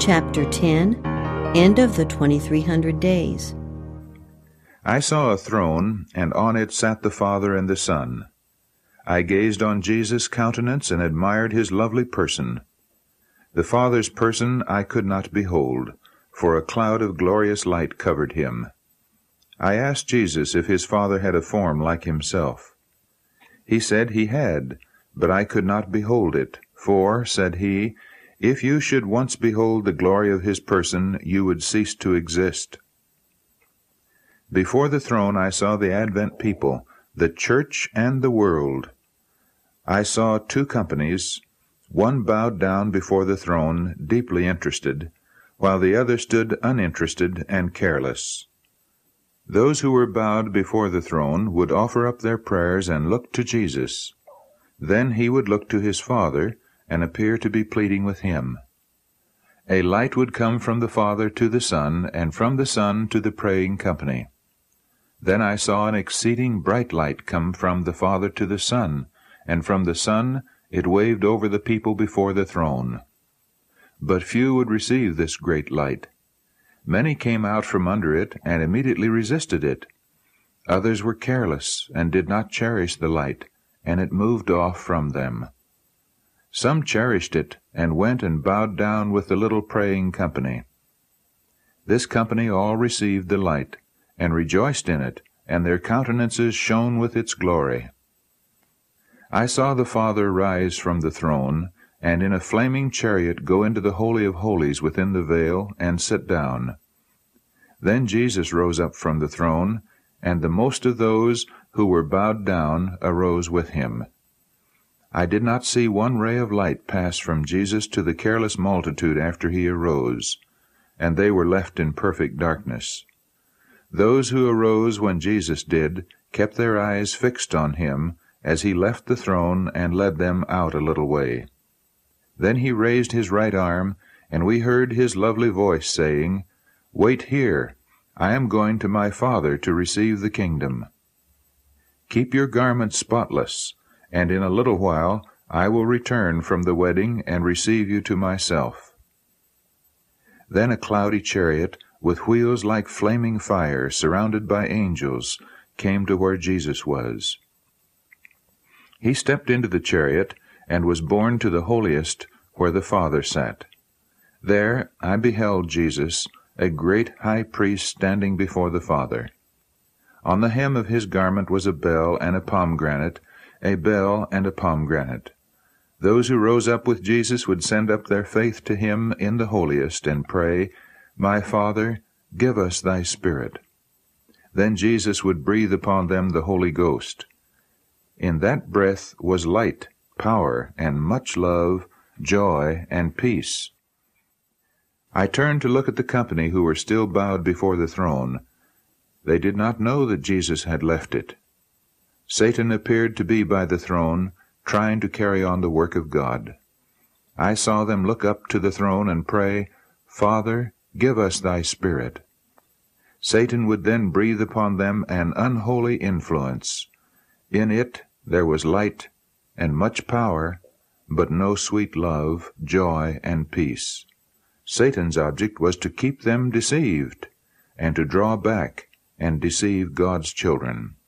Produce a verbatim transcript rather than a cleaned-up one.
Chapter ten. End of the twenty-three hundred days. I saw a throne, and on it sat the Father and the Son. I gazed on Jesus' countenance and admired his lovely person. The Father's person I could not behold, for a cloud of glorious light covered him. I asked Jesus if his Father had a form like himself. He said he had, but I could not behold it, for, said he, if you should once behold the glory of his person, you would cease to exist. Before the throne I saw the Advent people, the church and the world. I saw two companies. One bowed down before the throne, deeply interested, while the other stood uninterested and careless. Those who were bowed before the throne would offer up their prayers and look to Jesus. Then he would look to his Father and appear to be pleading with him. A light would come from the Father to the Son, and from the Son to the praying company. Then I saw an exceeding bright light come from the Father to the Son, and from the Son it waved over the people before the throne. But few would receive this great light. Many came out from under it, and immediately resisted it. Others were careless, and did not cherish the light, and it moved off from them. Some cherished it, and went and bowed down with the little praying company. This company all received the light, and rejoiced in it, and their countenances shone with its glory. I saw the Father rise from the throne, and in a flaming chariot go into the Holy of Holies within the veil, and sit down. Then Jesus rose up from the throne, and the most of those who were bowed down arose with him. I did not see one ray of light pass from Jesus to the careless multitude after he arose, and they were left in perfect darkness. Those who arose when Jesus did kept their eyes fixed on him as he left the throne and led them out a little way. Then he raised his right arm, and we heard his lovely voice saying, "Wait here, I am going to my Father to receive the kingdom. Keep your garments spotless, and in a little while I will return from the wedding and receive you to myself." Then a cloudy chariot, with wheels like flaming fire, surrounded by angels, came to where Jesus was. He stepped into the chariot, and was borne to the holiest, where the Father sat. There I beheld Jesus, a great high priest standing before the Father. On the hem of his garment was a bell and a pomegranate, a bell and a pomegranate. Those who rose up with Jesus would send up their faith to him in the holiest, and pray, "My Father, give us thy Spirit." Then Jesus would breathe upon them the Holy Ghost. In that breath was light, power, and much love, joy, and peace. I turned to look at the company who were still bowed before the throne. They did not know that Jesus had left it. Satan appeared to be by the throne, trying to carry on the work of God. I saw them look up to the throne and pray, "Father, give us thy Spirit." Satan would then breathe upon them an unholy influence. In it there was light and much power, but no sweet love, joy, and peace. Satan's object was to keep them deceived, and to draw back and deceive God's children.